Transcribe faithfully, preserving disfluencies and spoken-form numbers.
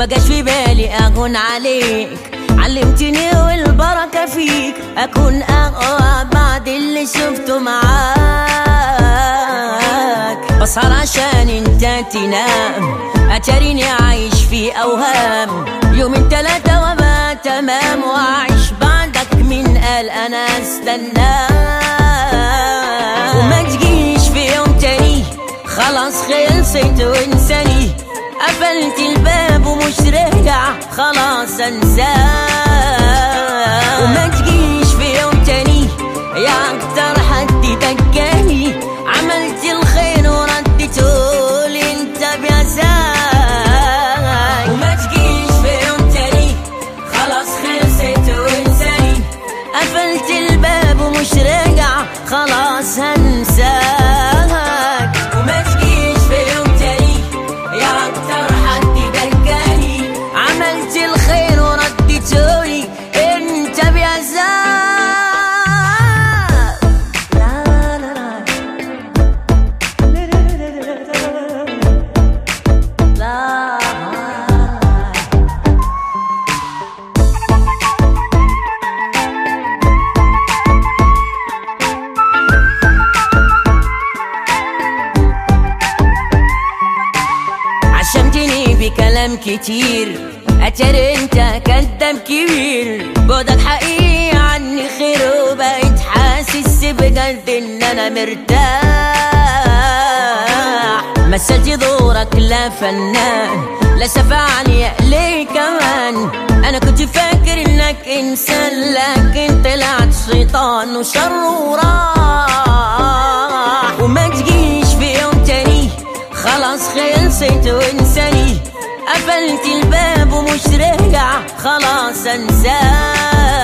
وما جاش في بالي اهون عليك. علمتني والبركة فيك اكون اقوى بعد اللي شفته معاك. بسهر عشان انت تنام، اتاريني عايش في اوهام. يومين تلاتة وابقى تمام، واعيش بعدك من قال انا استناك. وما تجيش في يوم تاني خلاص خلصت وانساني. قفلت الباب ومش راجع خلاص انساك. وما تجيش في يوم تاني يا اكتر حد بكاني. عملت الخير وردته لي انت بعزاك. وما تجيش في يوم تاني خلاص خلصت وانساني. قفلت الباب ومش راجع خلاص هنساك. وما تجيش في يوم تاني يا اكتر حد بكاني. عملت الخير وردته لي انت بعزاك. عشمتني بكلام كتير، اتاري انت كداب كبير. بعدك حقيقي عني خير، وبقيت حاسس بجد ان انا مرتاح. مثلت دورك لا فنان لا شفعني ليه كمان. انا كنت فاكر انك انسان، لكن طلعت شيطان وشر راح. وما تجيش في يوم تاني خلاص خلصت وانساني. قفلت الباب ومش راجع خلاص انساك.